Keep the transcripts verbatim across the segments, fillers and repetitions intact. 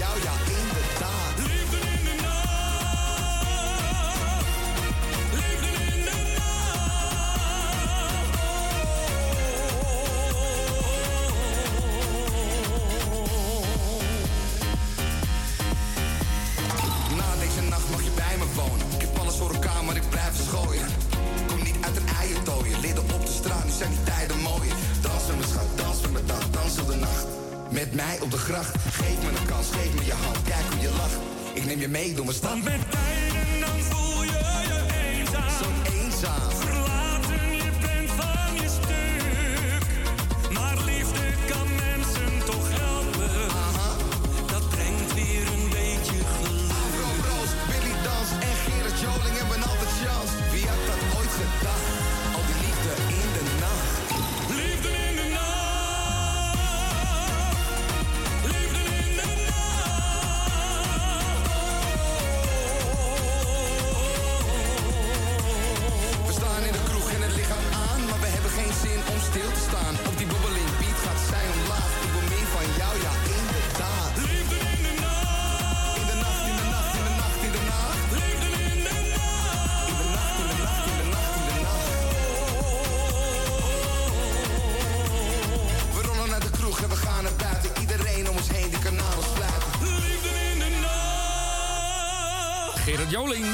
jou, ja inderdaad. Liefde in de nacht, liefde in de nacht. Na deze nacht mag je bij me wonen. Ik heb alles voor elkaar, maar ik blijf verschooien. Kom niet uit een eiertooien, lidden op de straat, nu zijn die tijden mooier. Dans met me schat, dans met me dag, dans op de nacht. Met mij op de gracht, geef me een kans, geef me je hand, kijk hoe je lacht. Ik neem je mee door mijn stad. Want met tijden dan voel je je eenzaam. Zo eenzaam. Verlaten, je bent van je stuk. Maar liefde kan mensen toch helpen. Aha. Dat brengt weer een beetje geluk. Afro Bros, Billy Dans en Gerard Joling hebben altijd chance. Wie had dat ooit gedacht? Al die liefde in de nacht. Liefde in de nacht, liefde in de nacht. We staan in de kroeg en het lichaam aan, maar we hebben geen zin om stil te staan. Op die bobbeling beat gaat zij omlaag. Ik wil meer van jou, ja inderdaad. Liefde in de nacht, In de nacht, in de nacht, in de nacht, in de nacht. liefde in de nacht. In de nacht, in de nacht, in de nacht, in de nacht. We rollen naar de kroeg en we gaan naar buiten. Iedereen om ons heen die kanalen sluiten. Liefde in de nacht. Gerard Joling.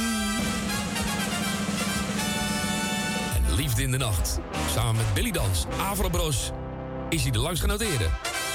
En Liefde in de Nacht. Samen met Billy Dans, Avro Bros, is hij de langst genoteerde.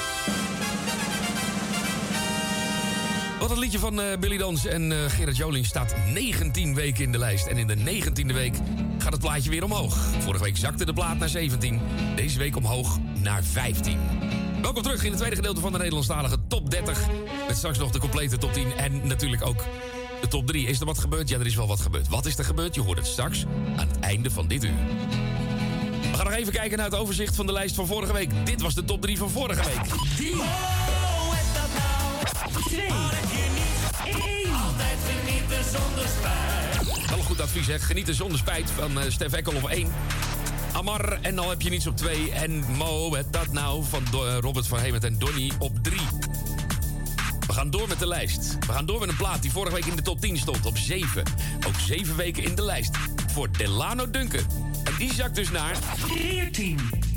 Wat een liedje van uh, Billy Dans en uh, Gerard Joling staat negentien weken in de lijst. En in de negentiende week gaat het plaatje weer omhoog. Vorige week zakte de plaat naar zeventien. Deze week omhoog naar vijftien. Welkom terug in het tweede gedeelte van de Nederlandstalige top dertig. Met straks nog de complete top tien en natuurlijk ook de top drie. Is er wat gebeurd? Ja, er is wel wat gebeurd. Wat is er gebeurd? Je hoort het straks aan het einde van dit uur. We gaan nog even kijken naar het overzicht van de lijst van vorige week. Dit was de top drie van vorige week. drie. Oh, is dat nou? twee. Waar ik je niet één. altijd genieten zonder spijt. Wel een goed advies, hè? Genieten zonder spijt van uh, Stef Ekkel op één. Amar, en dan heb je niets op twee. En Mo, het dat nou, van Do- uh, Robert van Hemert en Donny op drie. We gaan door met de lijst. We gaan door met een plaat die vorige week in de top tien stond op zeven. Ook zeven weken in de lijst. Voor Delano Duncan. En die zakt dus naar veertien.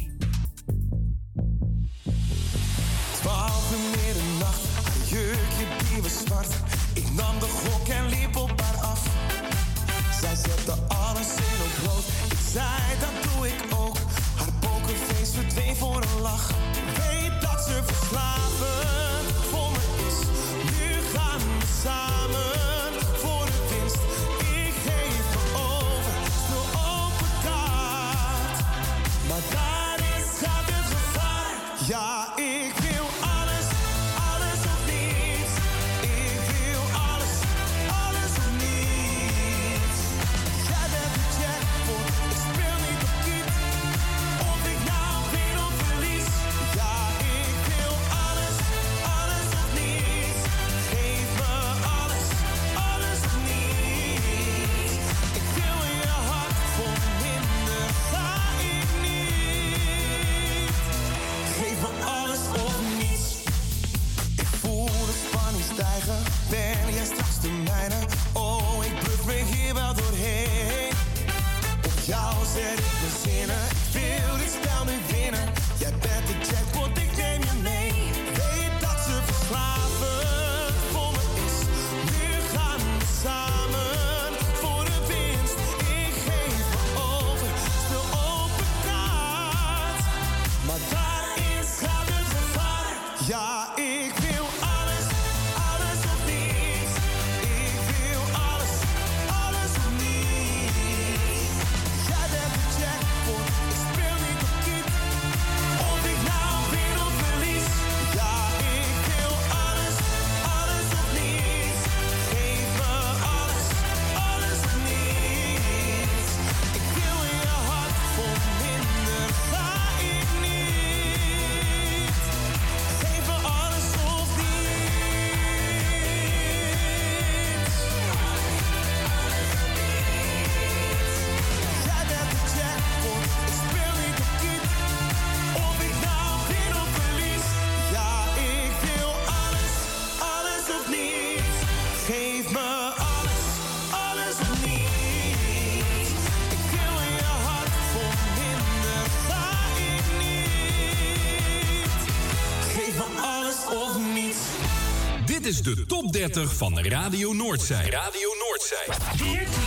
Twaalf uur middernacht, haar jurkje die was zwart. Ik nam de gok en liep op haar af. Zij zette alles in op rood. Ik zei, dat doe ik ook. Haar pokerface verdween voor een lach. Weet dat ze verslavend voor me is. Nu gaan we samen voor de winst. Ik geef me over, speel open kaart. Maar daar is gaat het gevaar. Ja, ik wil alles, alles of niets. Ik wil alles, alles of niets. Jij bent de jackpot, ik speel niet op kiet. Of ik nou win of verlies. Ja, ik wil alles, alles of niets. Geef me alles, alles of niets. Ik wil je hart voor minder, ga ik niet. Geef me alles of niets. Ik voel de spanning stijgen. Ben jij straks de mijne? Oh, ik bluff me hier wel doorheen. Op jou zet ik mijn zinnen. Ik wil dit spel nu winnen. Jij bent de jackpot, ik neem je mee. Weet dat ze verslavend voor me is. Nu gaan we samen voor de winst. Ik geef me over, speel open kaart. Maar daarin gaat het gevaar. Ja, ik wil alles, alles of niets. Ik wil alles, alles of niets. Jij bent de jackpot, ik speel niet op kiet. Of ik nou win of verlies. Ja, ik wil alles, alles of niets. Geef me alles, alles of niets. Ik wil je hart voor minder, ga ik niet. Geef me alles. of niets. Dit is de top dertig van Radio Noordzij. Radio Noordzij. veertien.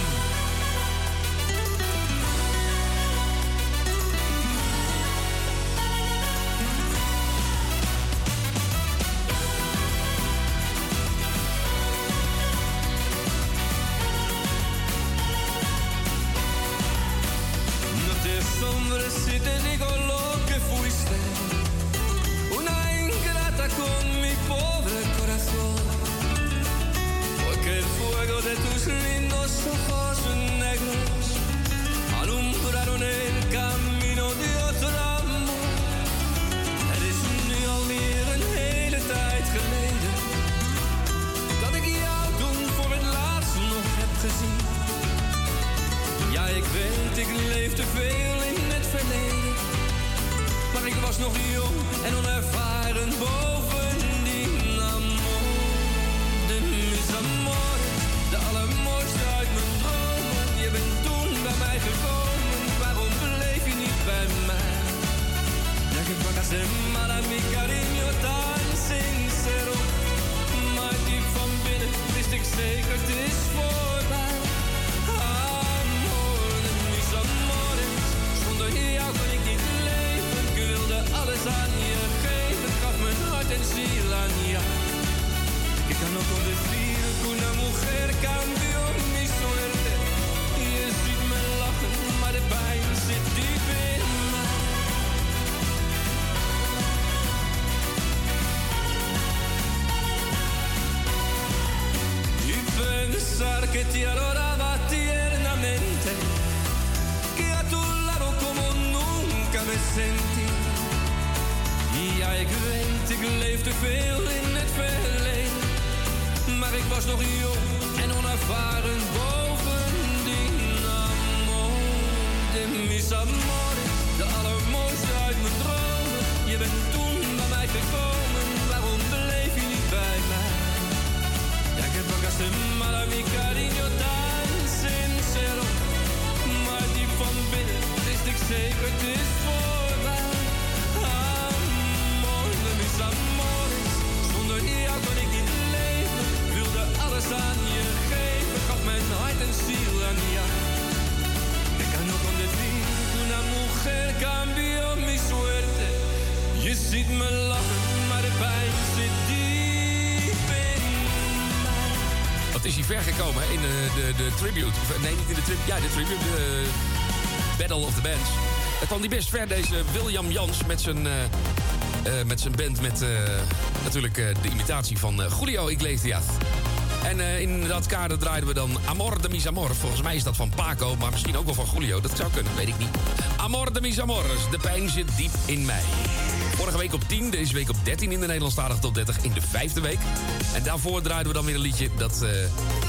Hombre, si te digo lo que fuiste, una ingrata con mi pobre corazón, porque el fuego de tus lindos ojos negros alumbraron el camino de otro amor. Het is nu alweer een hele tijd geleden dat ik jou toen voor het laatst nog heb gezien. Ja, ik weet, ik leefde veel in het verleden, maar ik was nog jong en onervaren bovendien. Amor, de mis amor, de allermooiste uit mijn dromen. Je bent toen bij mij gekomen, waarom bleef je niet bij mij? Ja, que pagaste mal a mi cariño tan sincero, maar diep van binnen wist ik zeker, het is voorbij. Jou kon ik niet leven, ik wilde alles aan je geven, gaf mijn hart en ziel aan jou. Ik kan ook on decir que una mujer cambió mi suerte. Je ziet me lachen, maar de pijn zit diep in mij. Y pensar que te adoraba tiernamente, me sentí. Ja, ik weet, ik leefde veel in het verleden, maar ik was nog jong en onervaren bovendien. Amor, de mis amores, de allermooiste uit mijn dromen. Je bent toen bij mij gekomen, waarom bleef je niet bij mij? Ja, que pagaste mal a mi cariño tan sincero, maar diep van binnen wist ik zeker, het is voorbij. Amor, de mis amores, zonder jou kon ik niet leven. Wilde alles aan je geven, gaf mijn hart en ziel aan jou. Ik kan ook on decir que una mujer cambió mi suerte. Je ziet me lachen, maar de pijn zit diep in mij. Wat is hij ver gekomen hè? in de, de, de tribute? Nee, niet in de tribute. Ja, de tribute. De Battle of the Bands. Daar kwam hij best ver, deze William Jans, met zijn, uh, uh, met zijn band. Met uh, natuurlijk uh, de imitatie van uh, Julio Iglesias. En uh, in dat kader draaiden we dan Amor de mis amor. Volgens mij is dat van Paco, maar misschien ook wel van Julio. Dat zou kunnen, weet ik niet. Amor de mis amores, de pijn zit diep in mij. Vorige week op tien, deze week op dertien in de Nederlandstalige top dertig in de vijfde week. En daarvoor draaiden we dan weer een liedje dat uh,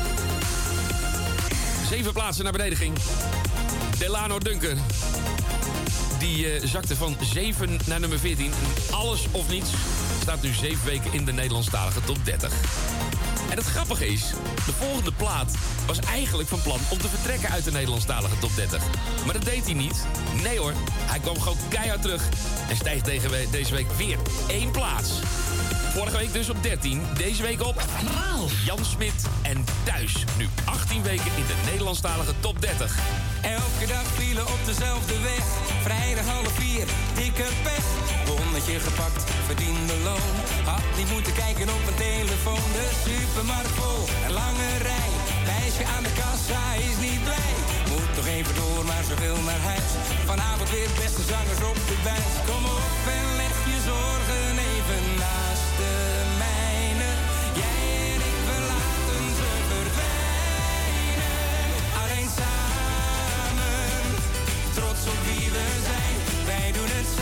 zeven plaatsen naar beneden ging. Delano Duncan. Die uh, zakte van zeven naar nummer veertien. Alles of niets staat nu zeven weken in de Nederlandstalige top dertig. En het grappige is, de volgende plaat was eigenlijk van plan om te vertrekken uit de Nederlandstalige top dertig. Maar dat deed hij niet. Nee hoor, hij kwam gewoon keihard terug en stijgt deze week weer één plaats. Vorige week dus op dertien, deze week op twaalf. Jan Smit en Thuis. Nu achttien weken in de Nederlandstalige top dertig. Elke dag vielen op dezelfde weg. Vrijdag half vier, dikke pech. Bonnetje gepakt, verdiende loon. Had niet moeten kijken op mijn telefoon. De supermarkt vol, een lange rij. Meisje aan de kassa is niet blij. Moet nog even door, maar ze wil naar huis. Vanavond weer beste zangers op de buis. Kom op en leg je zorgen even naast de mijne. Jij en ik, we laten ze verdwijnen. Alleen samen, trots op wie we zijn. Wij doen het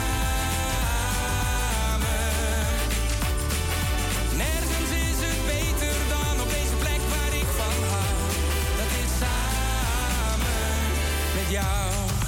samen. Nergens is het beter dan op deze plek waar ik van hou. Dat is samen met jou.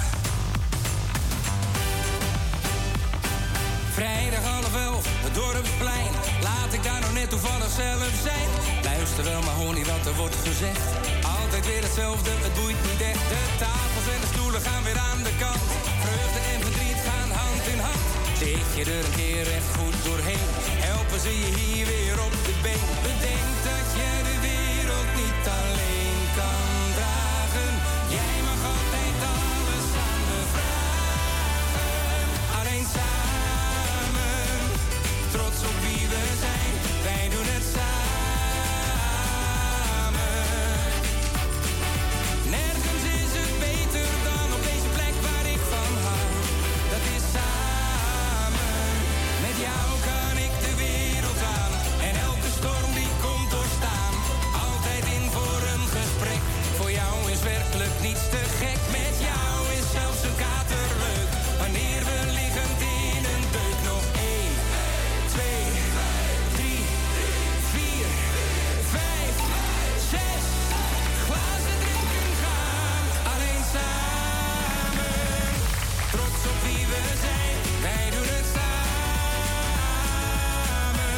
Vrijdag half elf, het dorpsplein. Laat ik daar nou net toevallig zelf zijn. Luister wel, maar hoor niet wat er wordt gezegd. Altijd weer hetzelfde, het boeit niet echt. De tafels en de stoelen gaan weer aan de kant. Vreugde en verdriet gaan hand in hand. Steek je er een keer echt goed doorheen. Helpen zie je hier weer op de been. Bedenk dat je de wereld niet alleen kan dragen. Jij mag altijd alles aan me vragen. Alleen samen, trots op wie we zijn. Wij doen het samen. Nergens is het beter dan op deze plek waar ik van hou. Dat is samen. Met jou kan ik de wereld aan. En elke storm die komt doorstaan. Altijd in voor een gesprek. Voor jou is werkelijk niets te gek. Met jou is zelfs een kater leuk. Wanneer we liggend in een deuk nog één, twee, drie, vier, vijf, zes glazen drinken gaan. Alleen samen, trots op wie we zijn. Wij doen het samen.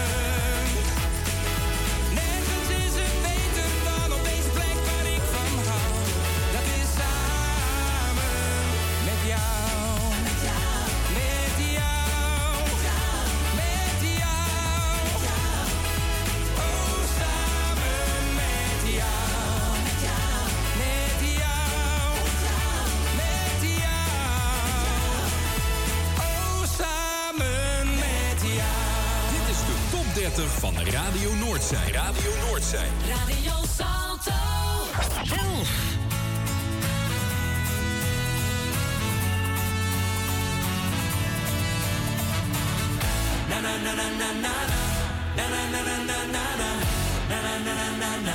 Nergens is het beter dan op deze plek waar ik van hou. Dat is samen met jou. Met jou. Met jou. Met jou. Oh, samen met jou. Met jou. Met jou. Met jou. Oh, samen met jou. Dit is de top dertig van Radio Noordzij. Radio Noordzij. Radio Salto. elf. Na na na na na na na na na na na na na na na na na na.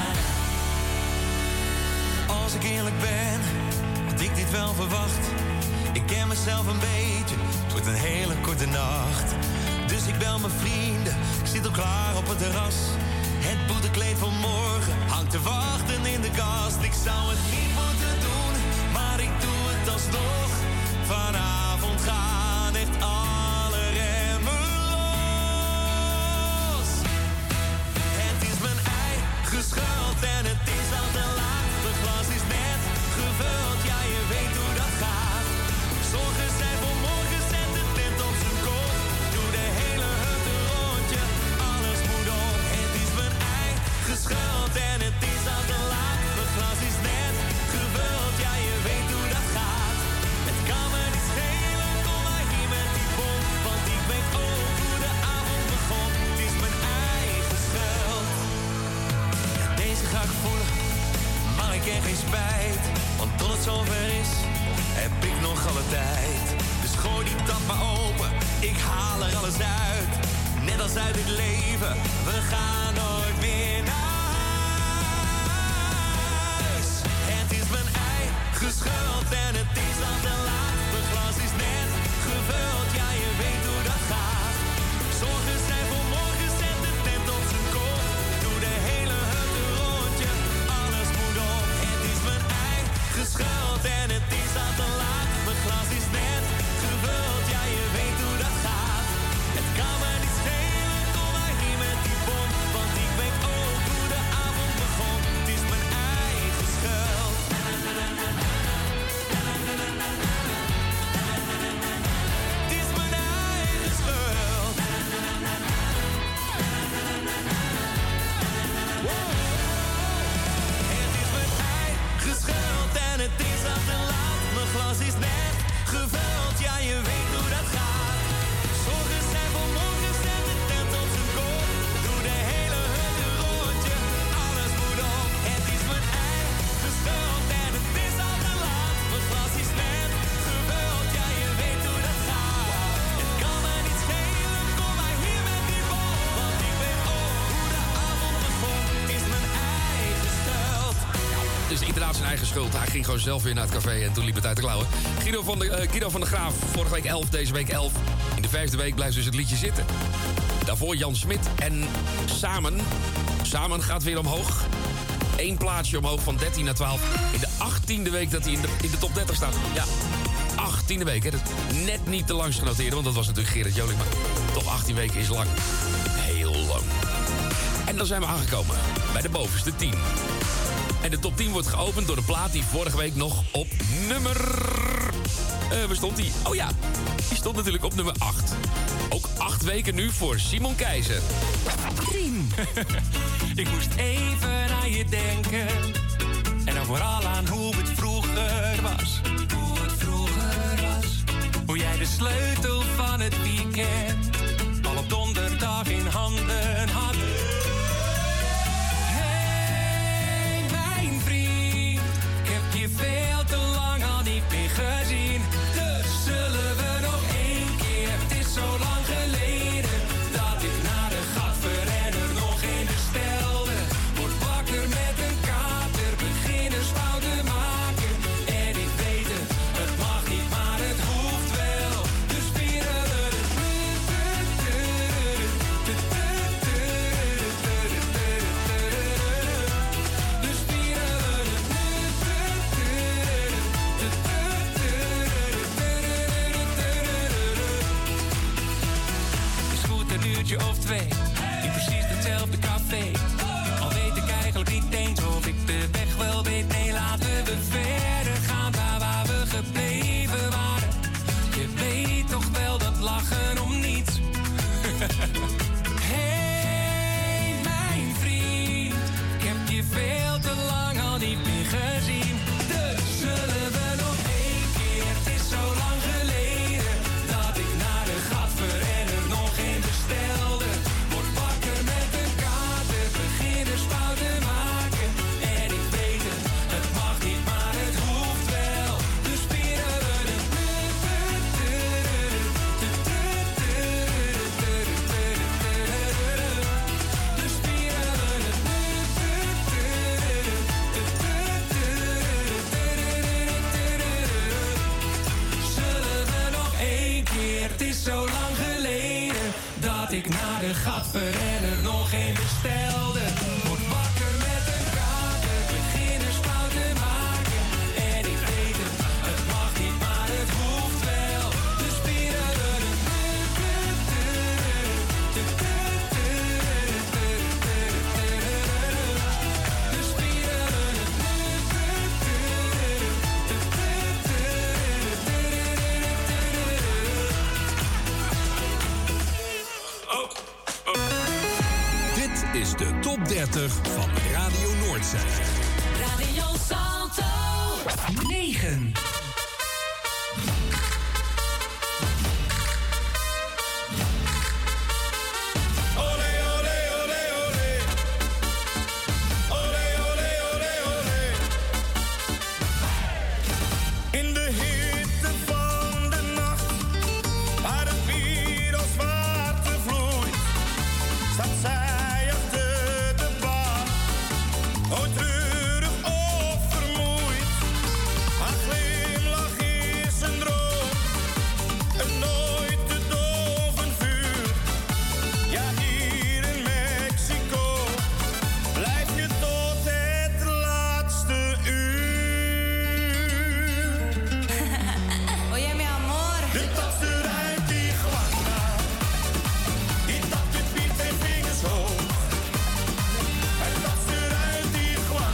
Als ik eerlijk ben, had ik dit wel verwacht. Ik ken mezelf een beetje, het wordt een hele korte nacht. Dus ik bel mijn vrienden, ik zit al klaar op het terras. Het boetekleed van morgen hangt te wachten in de kast. Ik zou het niet moeten doen, maar ik doe het alsnog. Vanavond gaan echt alle remmen los. Het is mijn eigen schuld en het is al te laat. Het glas is net gevuld, ja je weet hoe dat gaat. Zorgen zijn voor morgen, zet de tent op zijn kop. Doe de hele hut een rondje, alles moet op. Het is mijn eigen schuld en het is al te laat. Het glas is net gevuld, ja je weet hoe dat gaat. Het kan me niet schelen, kom maar hier met die bom. Want ik weet ook hoe de avond begon. Het is mijn eigen schuld. Ja, deze ga ik voelen, maar ik ken geen spijt. Want tot het zover is, heb ik nog alle tijd. Dus gooi die tap maar open, ik haal er alles uit. Net als uit dit leven, we gaan nooit meer naar huis. Het is mijn eigen schuld en het is al te laat. Het glas is net gevuld, ja je weet hoe dat gaat. Zorgen zijn voor morgen, zet de tent op zijn kop. Doe de hele hut een rondje, alles moet op. Het is mijn eigen schuld en het is al te laat. Mijn glas is net gevuld, ja je weet hoe dat gaat. Het kan me niet schelen, kom maar hier met die bom. Want ik weet ook hoe de avond begon. Het is mijn eigen schuld. Het is mijn eigen schuld. Het is mijn eigen schuld en het is al te laat. Mijn glas is net gevuld, ja je weet hoe dat gaat. Zorgen zijn voor morgen, zet de tent op zijn kop. Doe de hele hut een rondje, alles moet op. Het is mijn eigen schuld en het is al te laat. Mijn glas is net gevuld, ja je weet hoe dat gaat. Het kan me niet schelen, kom maar hier met die bom. Want ik weet ook hoe de avond begon. Het is mijn eigen schuld. Het is inderdaad zijn eigen schuld. Hij ging gewoon zelf weer naar het café en toen liep het uit de klauwen. Guido van de, uh, Guido van de Graaf, vorige week elf, deze week elf. In de vijfde week blijft dus het liedje zitten. Daarvoor Jan Smit en Samen. Samen gaat weer omhoog. Eén plaatsje omhoog van dertien naar twaalf. In de achttiende week dat hij in de, in de top dertig staat. Ja, achttiende week. Hè. Dat is net niet te langs genoteerd, want dat was natuurlijk Gerrit Joling. Maar toch achttien weken is lang. Heel lang. En dan zijn we aangekomen bij de bovenste tien. En de top tien wordt geopend door de plaat die vorige week nog op nummer... Uh, waar stond die? Oh ja, die stond natuurlijk op nummer acht. Ook op acht weken nu voor Simon Keizer. tien. Ik moest even aan je denken. En dan vooral aan hoe het vroeger was. Hoe het vroeger was. Hoe jij de sleutel van het weekend al op donderdag in handen had. Hey, mijn vriend, ik heb je veel te lang al niet meer gezien. Dus zullen we nog één keer, het is zo lang geleden dat ik naar de gatverrenner nog geen bestelde. Word wakker met een kater, beginnersfouten maken. En ik weet het, het mag niet, maar het hoeft wel. Dus vieren we het. Dus vieren we het. Is goed een uurtje of twee, in precies hetzelfde café. Al weet ik eigenlijk niet eens of ik de weg wel weet. Nee, laten we verder gaan daar waar we gebleven waren. Je weet toch wel dat lachen om niets. Hey, mijn vriend, ik heb je veel te lang al niet meer gezien. Dus zullen we nog één keer, het is zo lang geleden dat ik naar de gatverrenner nog geen bestelde. Word wakker met een kater, beginnersfouten maken. En ik weet het, het mag niet, maar het hoeft wel. Dus vieren we het. Dus vieren we het. Zullen we nog één keer, het is zo lang geleden dat ik naar de gatverrenner nog geen bestelde. Word wakker met een kater, beginnersfouten maken. En ik weet het, het mag niet, maar het hoeft wel. Dus vieren we het. Dus vieren we het. Dit is de top dertig van Radio Noordzee. Radio Salto. negen. In de hitte van de nacht, waar het bier als water vloeit, staat zij achter de bar, ooit treurig of vermoeid. Haar glimlach is een droom, een nooit te doven vuur. Ja, hier in Mexico blijf je tot het laatste uur. Oye, mi amor. De topster uit Tijuana, die tapt het biedt zijn vingers hoog. Hij topster uit Tijuana,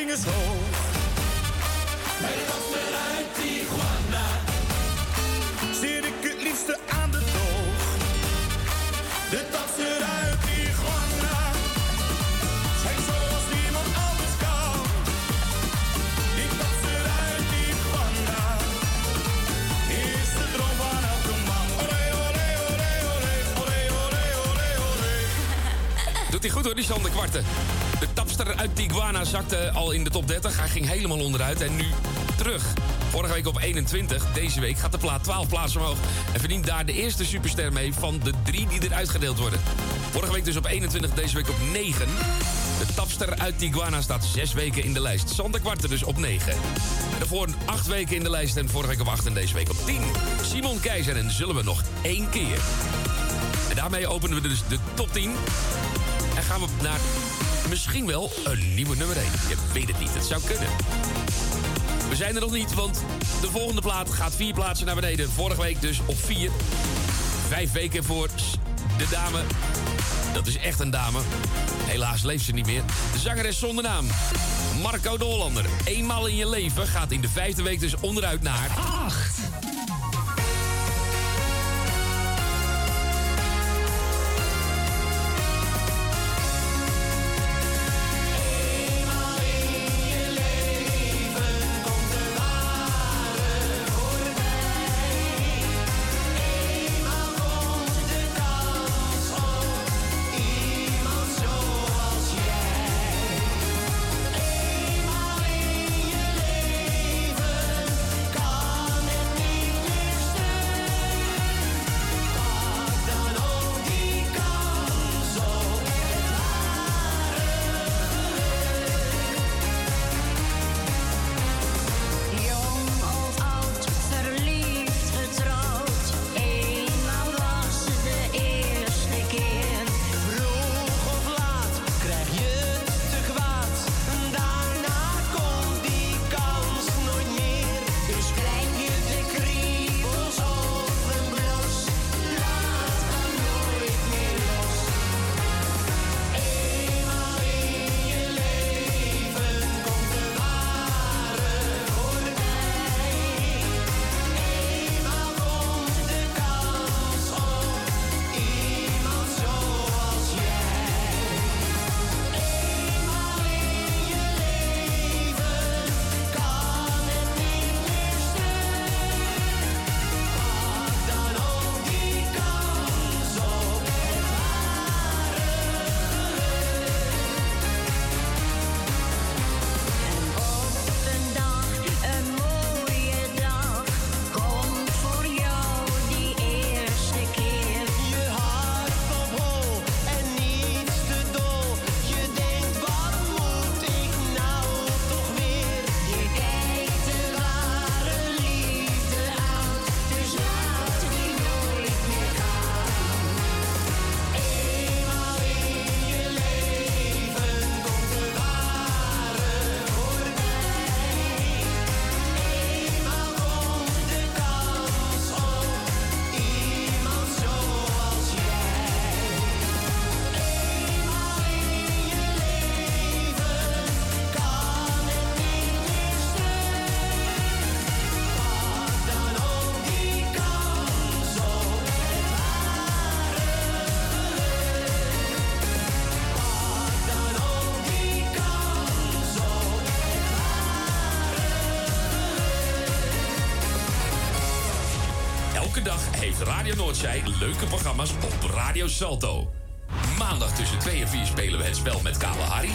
vingers hoog. Bij de topster uit Tijuana zit ik het liefste aan de toog. De topster uit Tijuana schijnt zoals niemand anders kan. Die topster uit Tijuana is de droom van elke man. Olé, olé, olé, olé, olé, olé, olé, olé. Doet hij goed hoor, die Sander Kwarten. De tapster uit Tijuana zakte al in de top dertig. Hij ging helemaal onderuit en nu terug. Vorige week op eenentwintig. Deze week gaat de plaat twaalf plaatsen omhoog. En verdient daar de eerste superster mee van de drie die er uitgedeeld worden. Vorige week dus op eenentwintig, deze week op negen. De tapster uit Tijuana staat zes weken in de lijst. Sander Kwarten dus op negen. Daarvoor acht weken in de lijst en vorige week op acht en deze week op tien. Simon Keizer en Zullen we nog één keer. En daarmee openen we dus de top tien. En gaan we naar misschien wel een nieuwe nummer één. Je weet het niet, het zou kunnen. We zijn er nog niet, want de volgende plaat gaat vier plaatsen naar beneden. Vorige week dus op vier. Vijf weken voor de dame. Dat is echt een dame. Helaas leeft ze niet meer. De zangeres zonder naam. Marco de Hollander. Eenmaal in je leven gaat in de vijfde week dus onderuit naar acht. Radio Noordzij leuke programma's op Radio Salto. Maandag tussen twee en vier spelen we het spel met Kale Harry.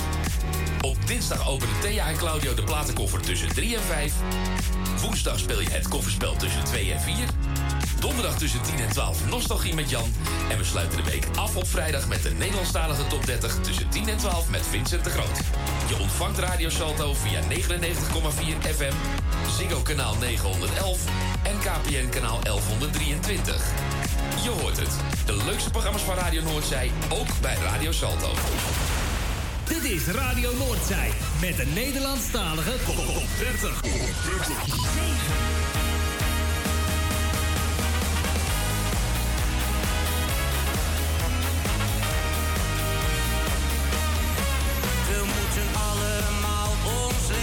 Op dinsdag openen Thea en Claudio de platenkoffer tussen drie en vijf. Woensdag speel je het kofferspel tussen twee en vier. Donderdag tussen tien en twaalf Nostalgie met Jan. En we sluiten de week af op vrijdag met de Nederlandstalige top dertig tussen tien en twaalf met Vincent de Groot. Je ontvangt Radio Salto via negenennegentig komma vier F M, Ziggo kanaal negenhonderdelf en K P N kanaal elfhonderddrieëntwintig. Je hoort het. De leukste programma's van Radio Noordzij, ook bij Radio Salto. Dit is Radio Noordzij met de Nederlandstalige top dertig. We moeten allemaal onze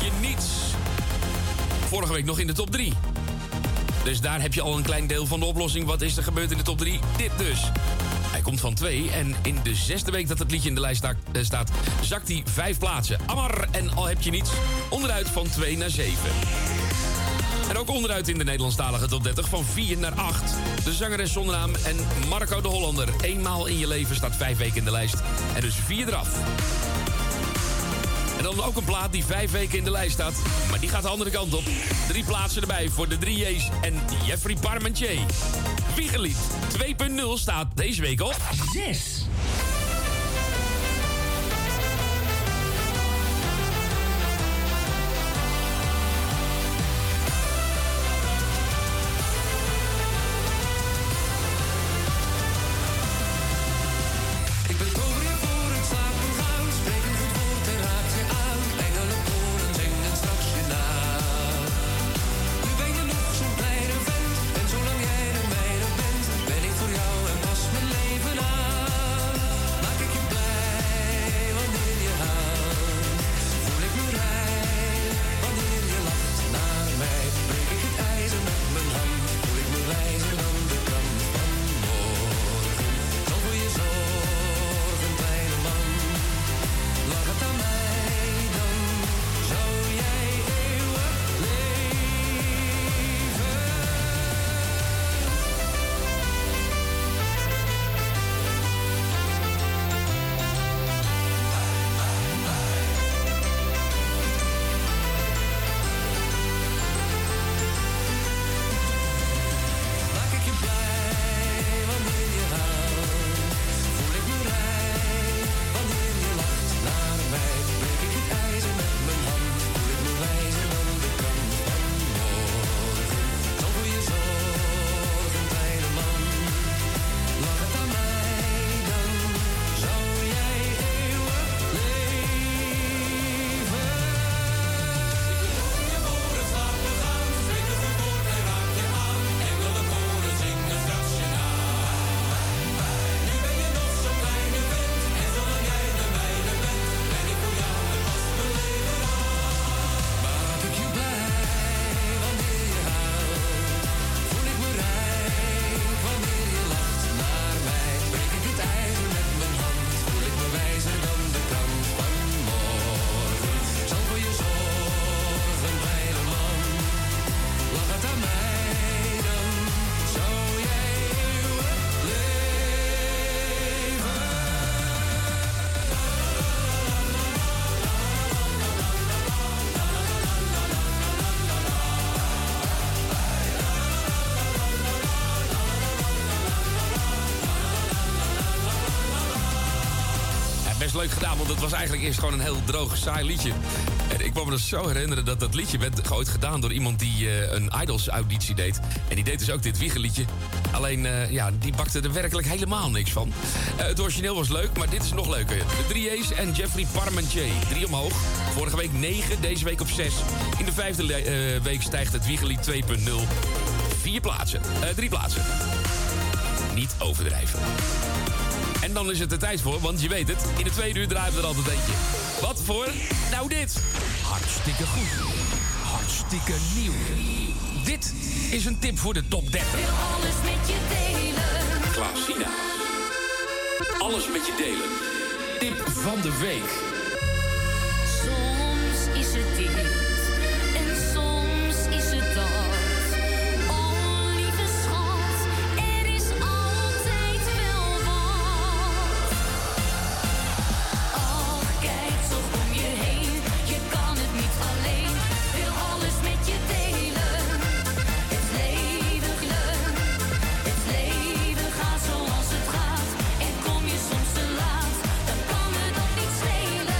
je niets. Vorige week nog in de top drie. Dus daar heb je al een klein deel van de oplossing. Wat is er gebeurd in de top drie? Dit dus. Hij komt van twee en in de zesde week dat het liedje in de lijst sta- uh, staat... zakt hij vijf plaatsen. Amar en Al heb je niets. Onderuit van twee naar zeven. En ook onderuit in de Nederlandstalige top dertig van vier naar acht. De zangeres zonder naam en Marco de Hollander. Eenmaal in je leven staat vijf weken in de lijst. En dus vier eraf. En dan ook een plaat die vijf weken in de lijst staat. Maar die gaat de andere kant op. Drie plaatsen erbij voor de drie J's en Jeffrey Parmentier. Wiegelied twee punt nul staat deze week op zes. Leuk gedaan, want het was eigenlijk eerst gewoon een heel droog, saai liedje. En ik kwam me dus zo herinneren dat dat liedje werd ooit gedaan door iemand die uh, een Idols-auditie deed. En die deed dus ook dit Wiegeliedje. Alleen, uh, ja, die bakte er werkelijk helemaal niks van. Uh, het origineel was leuk, maar dit is nog leuker. De drie J's en Jeffrey Parmentier. Drie omhoog. Vorige week negen, deze week op zes. In de vijfde uh, week stijgt het Wiegelied twee punt nul. Vier plaatsen. Uh, drie plaatsen. Niet overdrijven. En dan is het er tijd voor, want je weet het, in de tweede uur draaien we er altijd eentje. Wat voor? Nou dit. Hartstikke goed. Hartstikke nieuw. Dit is een tip voor de top dertig. Wil alles met je delen. Klaasina. Alles met je delen. Tip van de week. Soms is het dit en soms is het dat. Zoals het gaat en kom je soms te laat, dan kan me dat niet schelen.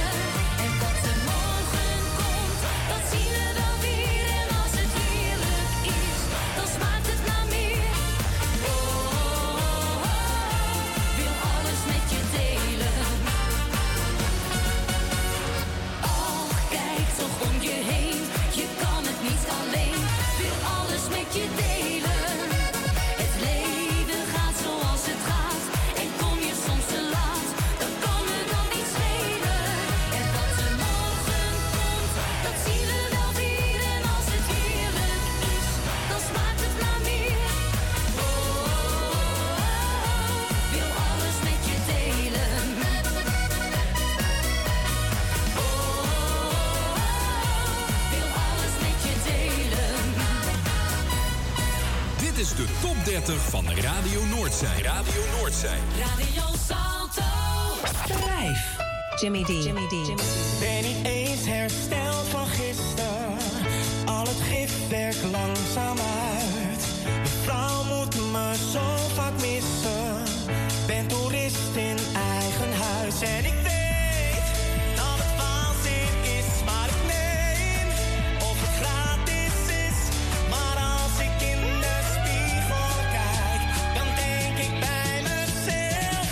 Dit is de top dertig van Radio Noordzij. Radio Noordzij. Radio Salto. vijf. Jimmy D. Jimmy D. Jimmy D. Ben niet eens hersteld van gisteren. Al het gif werkt langzaam uit. De vrouw moet me zo vaak missen. Ben toerist in eigen huis. En ik weet dat het waanzin is, maar ik neem of het gratis is. Maar als ik in de spiegel kijk, dan denk ik bij mezelf: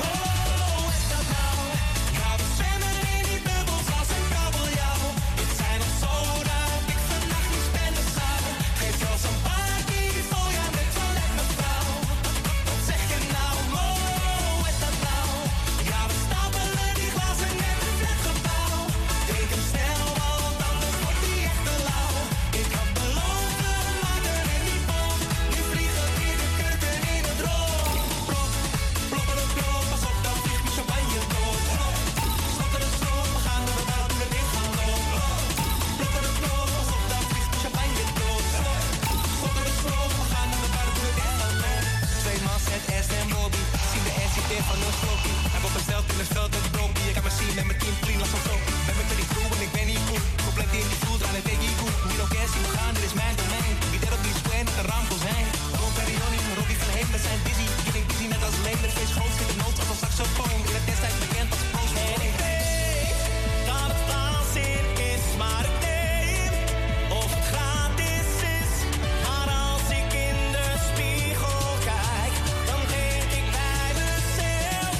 oh, is dat nou? Gaan we zwemmen in die bubbels als een kabeljauw? Het zijn nog zo dat ik vannacht niet spenden zou. Geef je als een party vol, ja, met toiletmevrouw. Wat zeg je nou? Oh, is dat nou? Ja, we stapelen die glazen net een flatgebouw. Drink hem snel, want anders wordt die echt te lauw. Ik had beloofd, we maken er niet van. Nu vliegen weer de kurken in het rood. Plop, ploppen de plop, pas op, dan vliegt mijn champagne dood. Slotten de stroom, we gaan er wel door de wind gaan lopen. Ploppen de plop, pas op, dan vliegt mijn champagne dood. Slotten de stroom, we gaan er wel door de wind gaan lopen. Twee man zet S en Bobby, zien de S zit van een slokkie. Hij wordt besteld in het veld met brokkie. Ik kan me zien met mijn team clean als een slokkie. Ben met die crew en ik ben niet goed. Compleet in die vloed, aan het denk ik goed. Hier ook S, we gaan, dit is mijn domein. Ik denk op die square met een rampel zijn. Ron Perrioni, Robbie van Heem, we zijn busy. Ik ben busy net als Leen, het feest groot, zit de nood als een saxofoon. In het destijds bekend als Post. En ik weet dat het waanzin is, maar ik neem of het gratis is. Maar als ik in de spiegel kijk, dan denk ik bij mezelf: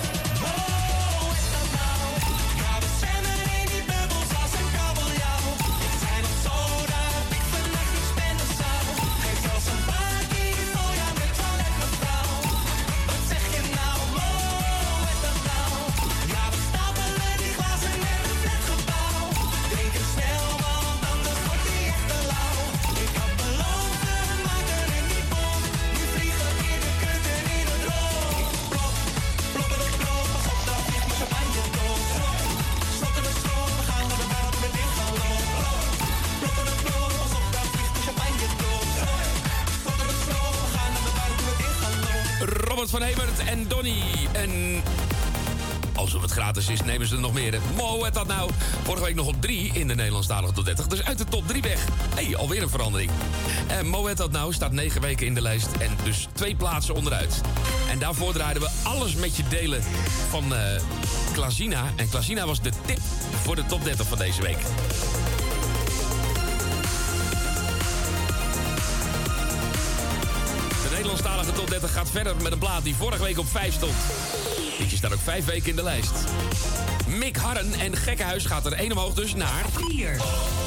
oh, is dat nou? Gaan we zwemmen in die bubbels als een kabeljauw? Het zijn nog zo dat ik vannacht niet spenden zou. Geef je als een party vol, ja, met toiletmevrouw. Wat zeg je nou? Oh, is dat nou? Ja, we stapelen die glazen net een flatgebouw. Drink hem snel, want anders wordt die echt te lauw. Ik had beloofd, we maken er niet bom. Nu vliegen weer de kurken in het rood. Plop, ploppen de plop, pas op, dan vliegt mijn champagne dood. Slotten de stroom, we gaan naar de buiten met dicht gaan lopen. Ploppen de plop, pas op, dan vliegt mijn champagne dood. Slotten de stroom, we gaan naar de buiten met dicht gaan lopen. Robert van Hemert en Donny. En als het gratis is, nemen ze er nog meer. Mo, het dat nou? Vorige week nog op drie in de Nederlandstalige top dertig. Dus uit de top drie weg. Hé, hey, alweer een verandering. En Mo, het dat nou? Staat negen weken in de lijst. En dus twee plaatsen onderuit. En daarvoor draaiden we alles met je delen van uh, Klazina. En Klazina was de tip voor de top dertig van deze week. De Nederlandstalige top dertig gaat verder met een plaat die vorige week op vijf stond. Liedje staat ook vijf weken in de lijst. Mick Harren en Gekkenhuis gaat er één omhoog dus naar vier.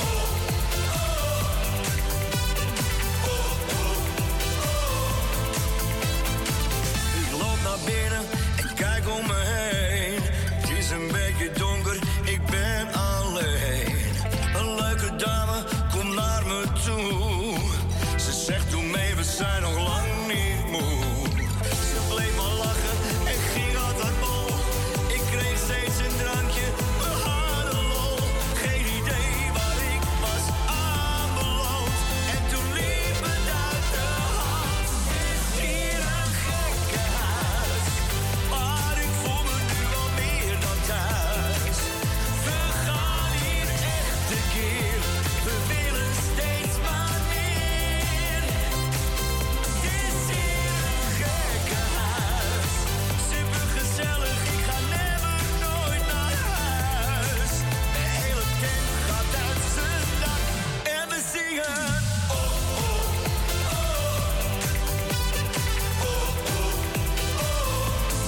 Ik loop naar binnen en kijk om me heen. Het is een beetje donker, ik ben alleen. Een leuke dame komt naar me toe. Ze zegt doe mee, we zijn nog lang niet moe. Ze bleef maar lachen en ging altijd bol. Ik kreeg steeds een drankje, we hadden lol. Geen idee waar ik was aanbeland. En toen liep het uit de hand. Het is hier een gekke huis, maar ik voel me nu al meer dan thuis. We gaan hier echt tekeer, we willen steeds maar meer. Het is hier een gekke huis, super gezellig, ik ga never nooit naar huis. De hele tent gaat uit zijn dak en we zingen. Oh, oh, oh, oh, oh, oh.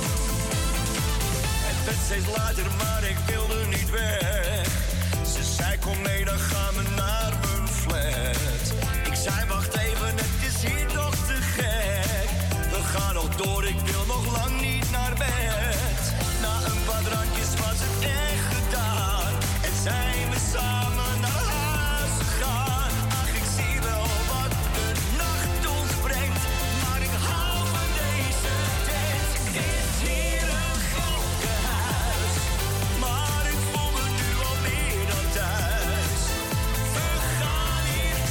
Het werd steeds later, maar ik wilde niet weg. Ze zei kom mee, dan gaan we naar mijn flat. Ik zei wacht even, het is hier toch te gek. We gaan nog door, ik wil nog lang niet naar bed. Na een paar drankjes was het echt gedaan. En zijn we samen naar huis gegaan. Ach, ik zie wel wat de nacht ons brengt. Maar ik hou van deze tent. Het is hier een gekke huis, maar ik voel me nu al meer dan thuis. We gaan hier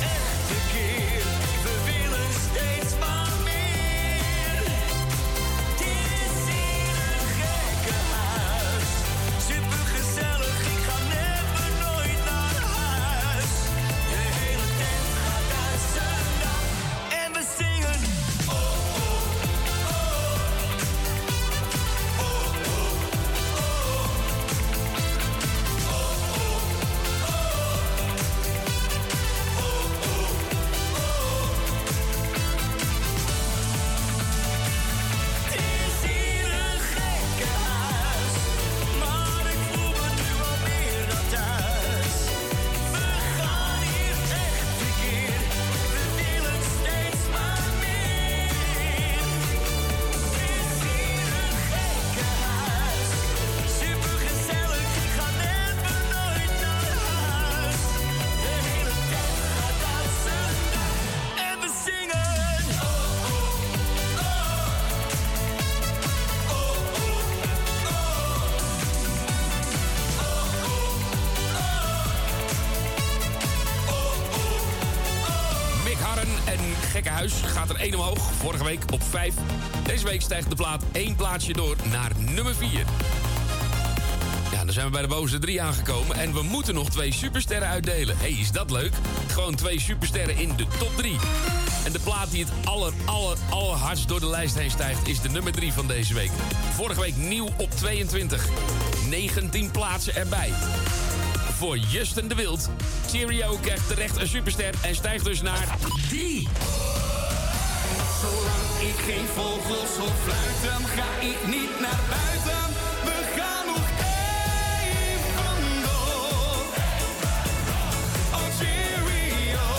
Gekkenhuis gaat er één omhoog. Vorige week op vijf. Deze week stijgt de plaat één plaatsje door naar nummer vier. Ja, dan zijn we bij de bovenste drie aangekomen. En we moeten nog twee supersterren uitdelen. Hé, hey, is dat leuk? Gewoon twee supersterren in de top drie. En de plaat die het aller, aller, allerhardst door de lijst heen stijgt... is de nummer drie van deze week. Vorige week nieuw op tweeëntwintig. negentien plaatsen erbij. Voor Justin de Wild. Cheerio krijgt terecht een superster en stijgt dus naar drie. Zolang ik geen vogels hoor fluiten, ga ik niet naar buiten. We gaan nog even door. Oh cheerio.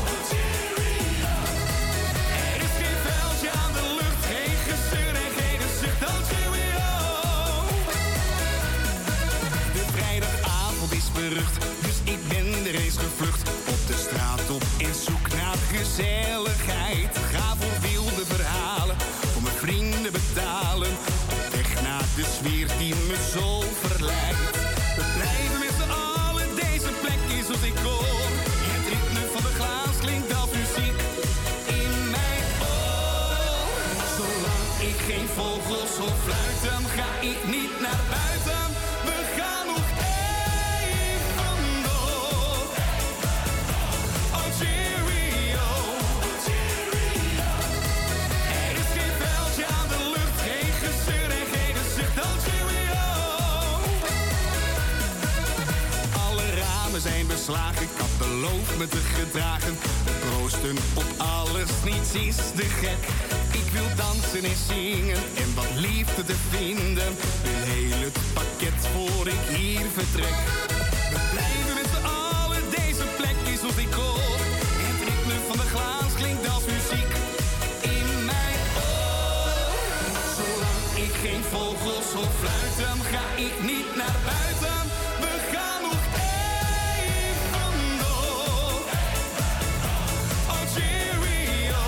Er is geen veldje aan de lucht, geen gezeur en geen gezicht. Oh cheerio. De vrijdagavond is berucht, dus ik ben er eens gevlucht. Op de straat op in zoek naar gezelligheid. Ga voor wilde verhalen, voor mijn vrienden betalen. Op weg naar de sfeer die me zo verleidt. We blijven met z'n allen, deze plek is als ik hoor. Het ritme van de glaas klinkt als muziek in mijn oor. Zolang ik geen vogels hoor fluiten, ga ik niet naar buiten. We gaan nog even door. Oh cheerio. Er is geen veldje aan de lucht, geen gezeur en geen gezicht. Oh cheerio. Alle ramen zijn beslagen, ik had beloofd me te gedragen. Proosten op alles, niets is te gek. Ik wil dansen en zingen en wat liefde te vinden. Wil heel het pakket voor ik hier vertrek. We blijven met z'n allen, deze plek is als ik hoor. Het ritme van de glaas klinkt als muziek in mijn oor. Zolang ik geen vogels hoor fluiten, ga ik niet naar buiten. We gaan nog even door. Oh cheerio.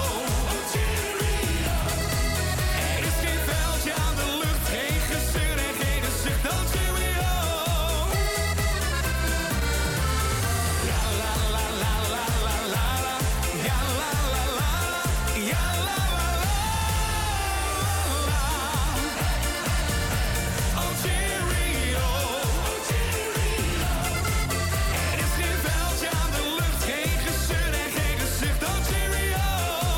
Er is geen veldje aan de lucht, geen gezeur en geen gezicht. Oh cheerio. Ja la la la la la la la. Ja la la la la. Ja la la la la. Oh cheerio. Er is geen veldje aan de lucht, geen gezeur en geen gezicht. Oh cheerio.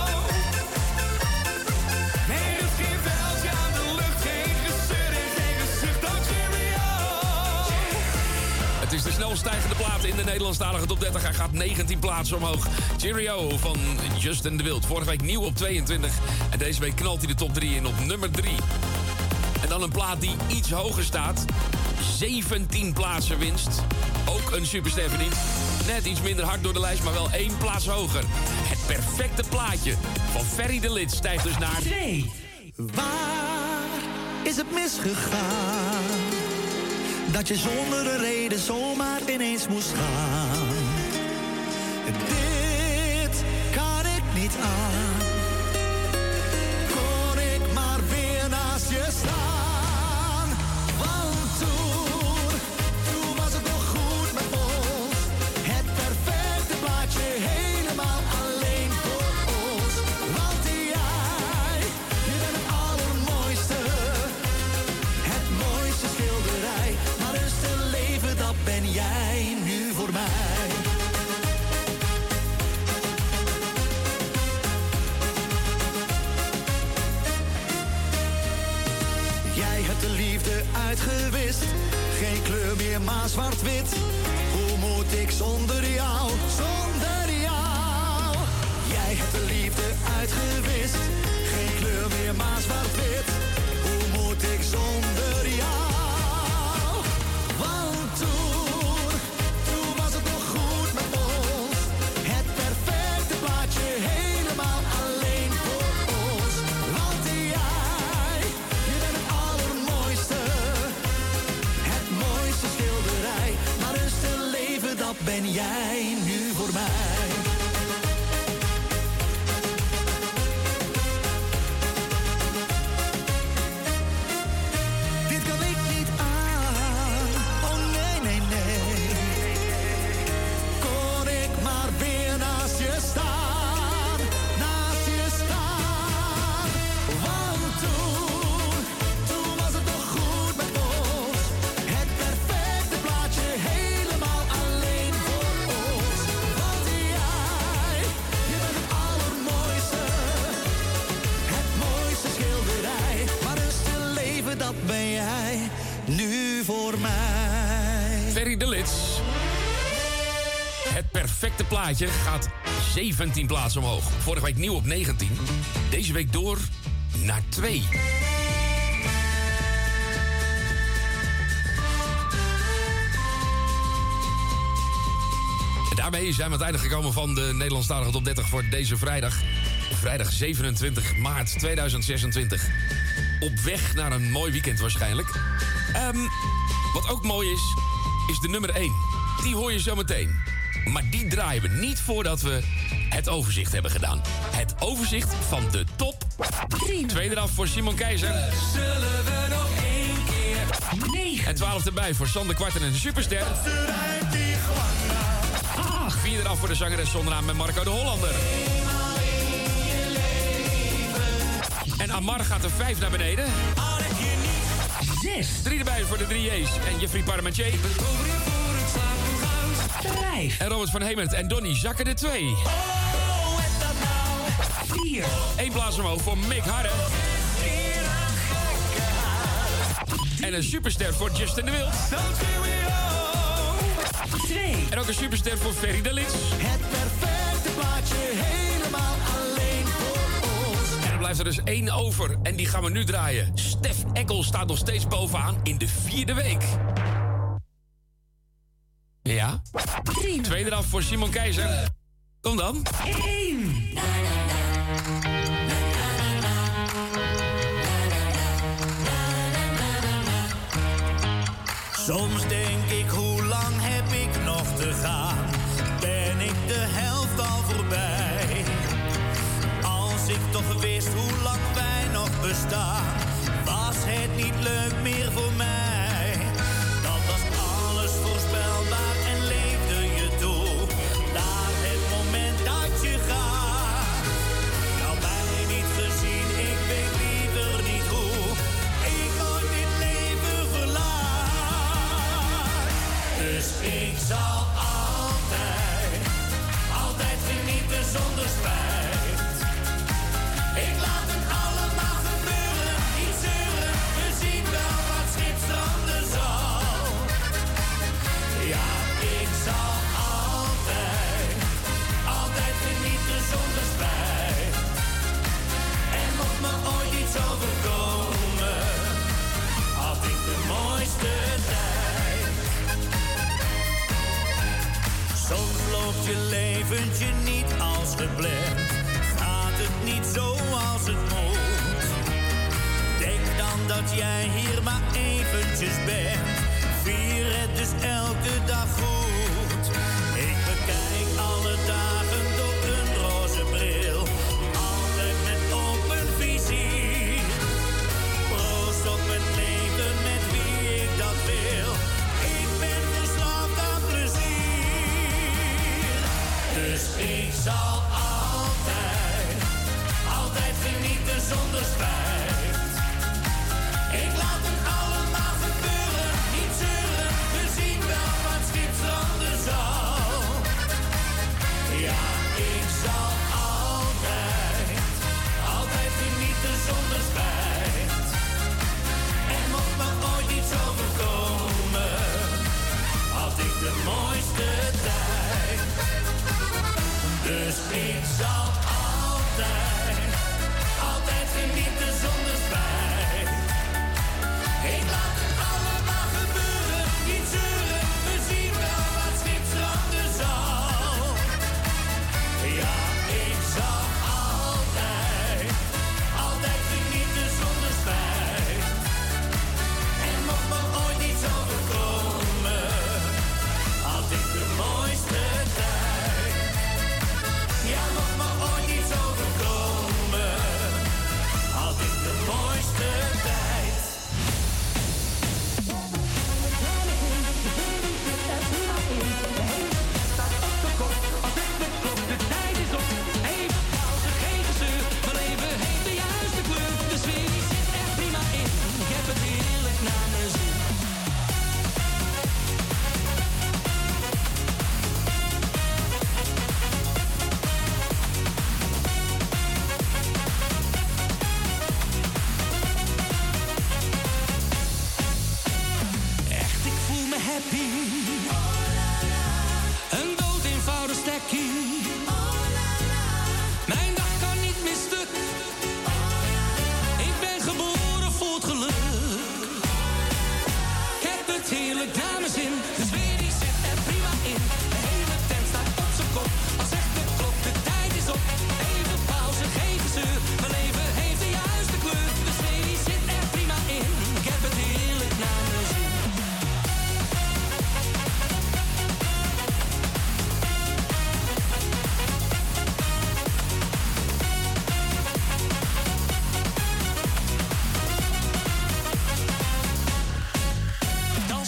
Nee, er is geen veldje aan de lucht, geen gezeur en geen gezicht. Oh cheerio. Het is de snelst stijgende plaat in de Nederlandstalige top dertig. Hij gaat negentien plaatsen omhoog. Cheerio van Justin de Wild. Vorige week nieuw op tweeëntwintig. En deze week knalt hij de top drie in op nummer drie. En dan een plaat die iets hoger staat. zeventien plaatsen winst. Ook een superster verdient. Net iets minder hard door de lijst, maar wel één plaats hoger. Het perfecte plaatje van Ferry de Lid stijgt dus naar twee. Waar is het misgegaan? Dat je zonder een reden zomaar ineens moest gaan. Dit kan ik niet aan. Kon ik maar weer naast je staan. Want toen, toen was het nog goed met ons. Het perfecte plaatje helemaal alleen voor ons. Want jij, je bent het allermooiste. Het mooiste schilderij. Maar rust en leven, dat ben jij nu voor mij. Jij hebt de liefde uitgewist. Geen kleur meer, maar zwart-wit. Hoe moet ik zonder jou, zonder jou? Jij hebt de liefde uitgewist. Geen kleur meer, maar zwart-wit. Hoe moet ik zonder jou? Want toen, toen was het nog goed met ons. Het perfecte plaatje helemaal alleen voor ons. Want jij, je bent het allermooiste. Het mooiste schilderij. Maar rust en leven, dat ben jij nu voor mij. Dit kan ik niet aan. Oh nee, nee, nee. Kon ik maar weer naast je staan. Na voor mij. Ferry de Lits. Het perfecte plaatje gaat zeventien plaatsen omhoog. Vorige week nieuw op negentien. Deze week door naar twee. En daarmee zijn we aan het einde gekomen van de Nederlandstalige Top dertig voor deze vrijdag. Vrijdag zevenentwintig maart tweeduizend zesentwintig. Op weg naar een mooi weekend waarschijnlijk. Um, wat ook mooi is, is de nummer één. Die hoor je zo meteen. Maar die draaien we niet voordat we het overzicht hebben gedaan. Het overzicht van de top drie. Tweede af voor Simon Keizer. Zullen we nog één keer? negen. En twaalf erbij voor Sander Kwarten en de Superster. acht. Vierde af voor de zangeres zonder naam met Marco de Hollander. En Amar gaat er vijf naar beneden. zes. Drie erbij voor de drie J's en Jeffrey Parmentier. vijf. En Robert van Hemert en Donny zakken er twee. vier. Eén plaats omhoog voor Mick Harre. En een superster voor Justin de Wild. twee. En ook een superster voor Ferry de Lits. Het perfecte plaatje helemaal alleen voor ons. En er blijft er dus één over. En die gaan we nu draaien. Stef Eckel staat nog steeds bovenaan in de vierde week. Ja. drie. Tweede af voor Simon Keizer. Kom dan. één. Soms denk ik, hoe lang heb ik nog te gaan? Ben ik de helft al voorbij? Als ik toch wist hoe lang wij nog bestaan, was het niet leuk meer voor mij. Dat was alles voorspelbaar en leefde je toe naar het moment dat je gaat. Nou mij niet gezien, ik weet liever niet hoe ik ooit dit leven verlaat. Dus ik zal altijd, altijd genieten zonder spijt. Ik laat het allemaal gebeuren, niet zeuren. We zien wel wat schipstranden zal. Ja, ik zal altijd, altijd genieten zonder spijt. En mocht me ooit iets overkomen, had ik de mooiste tijd. Soms loopt je leventje niet als gepland. Gaat het niet zoals het moet? Denk dan dat jij hier maar eventjes bent. Vier het dus elke dag goed. Ik bekijk alle dagen door een roze bril. Altijd met open vizier. Proost op het leven met wie ik dat wil. Ik ben verslaafd aan plezier. Dus ik zal altijd, altijd genieten zonder spijt. Ik laat het allemaal gebeuren, niet zeuren. We zien wel wat schipstranden zal. Ja, ik zal altijd, altijd genieten zonder spijt. En mocht me ooit iets overkomen, had ik de mooiste tijd. Dus ik zal altijd, altijd genieten zonder spijt. Ik laat het allemaal gebeuren, niet zeuren. We zien wel wat schipstranden zal. Ja, ik zal altijd, altijd genieten zonder spijt. En mocht me ooit iets overkomen, had ik de mooiste tijd. Ja, mocht me ooit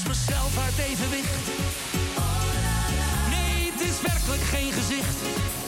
mezelf uit evenwicht. Nee, het is werkelijk geen gezicht.